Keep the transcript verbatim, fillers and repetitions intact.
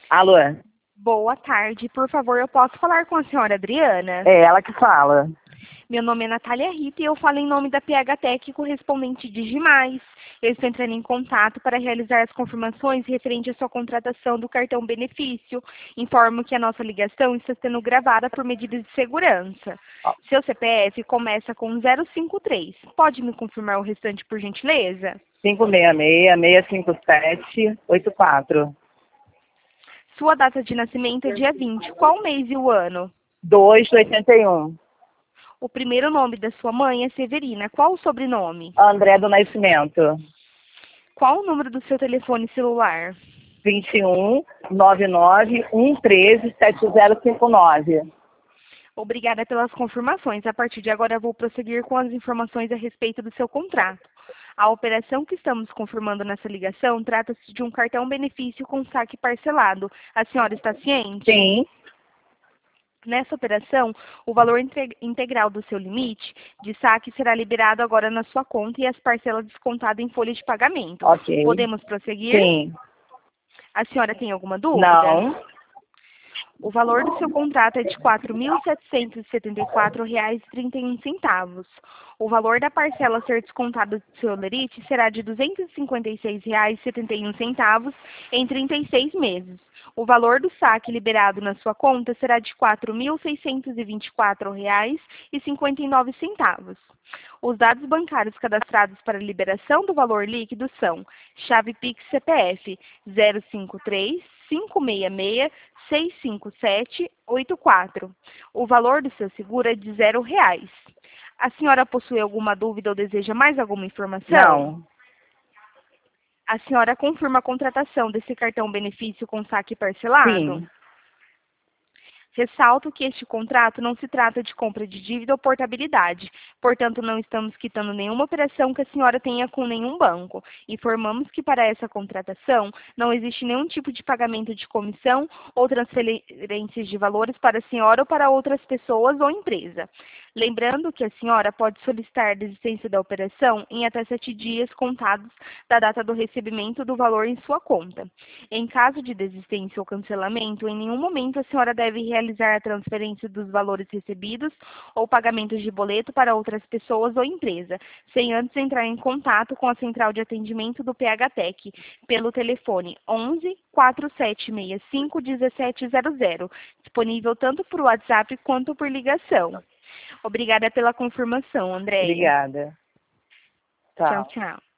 Alô? Boa tarde. Por favor, eu posso falar com a senhora Adriana? É ela que fala. Meu nome é Natália Rita e eu falo em nome da P H Tech, correspondente Digimais. Eu estou entrando em contato para realizar as confirmações referente à sua contratação do cartão benefício. Informo que a nossa ligação está sendo gravada por medidas de segurança. Seu C P F começa com zero cinco três. Pode me confirmar o restante, por gentileza? cinco seis seis, seis cinco sete, oito quatro. Sua data de nascimento é dia vinte. Qual o mês e o ano? dois de oitenta e um. O primeiro nome da sua mãe é Severina. Qual o sobrenome? André do Nascimento. Qual o número do seu telefone celular? vinte e um, noventa e nove, cento e treze, setenta e cinquenta e nove. Obrigada pelas confirmações. A partir de agora, vou prosseguir com as informações a respeito do seu contrato. A operação que estamos confirmando nessa ligação trata-se de um cartão benefício com saque parcelado. A senhora está ciente? Sim. Nessa operação, o valor integral do seu limite de saque será liberado agora na sua conta e as parcelas descontadas em folha de pagamento. Ok. Podemos prosseguir? Sim. A senhora tem alguma dúvida? Não. O valor do seu contrato é de quatro mil setecentos e setenta e quatro reais e trinta e um centavos. O valor da parcela a ser descontada do seu lerite será de duzentos e cinquenta e seis reais e setenta e um centavos em trinta e seis meses. O valor do saque liberado na sua conta será de quatro mil seiscentos e vinte e quatro reais e cinquenta e nove centavos. Os dados bancários cadastrados para liberação do valor líquido são chave Pix C P F zero cinco três, cinco seis seis, seis cinco sete, oito quatro. O valor do seu seguro é de zero reais. A senhora possui alguma dúvida ou deseja mais alguma informação? Não. A senhora confirma a contratação desse cartão benefício com saque parcelado? Sim. Ressalto que este contrato não se trata de compra de dívida ou portabilidade, portanto não estamos quitando nenhuma operação que a senhora tenha com nenhum banco. Informamos que para essa contratação não existe nenhum tipo de pagamento de comissão ou transferências de valores para a senhora ou para outras pessoas ou empresa. Lembrando que a senhora pode solicitar a desistência da operação em até sete dias contados da data do recebimento do valor em sua conta. Em caso de desistência ou cancelamento, em nenhum momento a senhora deve realizar a transferência dos valores recebidos ou pagamentos de boleto para outras pessoas ou empresa, sem antes entrar em contato com a central de atendimento do P H Tech pelo telefone onze, quatro sete seis cinco, um sete zero zero, disponível tanto por WhatsApp quanto por ligação. Obrigada pela confirmação, Andréia. Obrigada. Tchau, Tchau. tchau.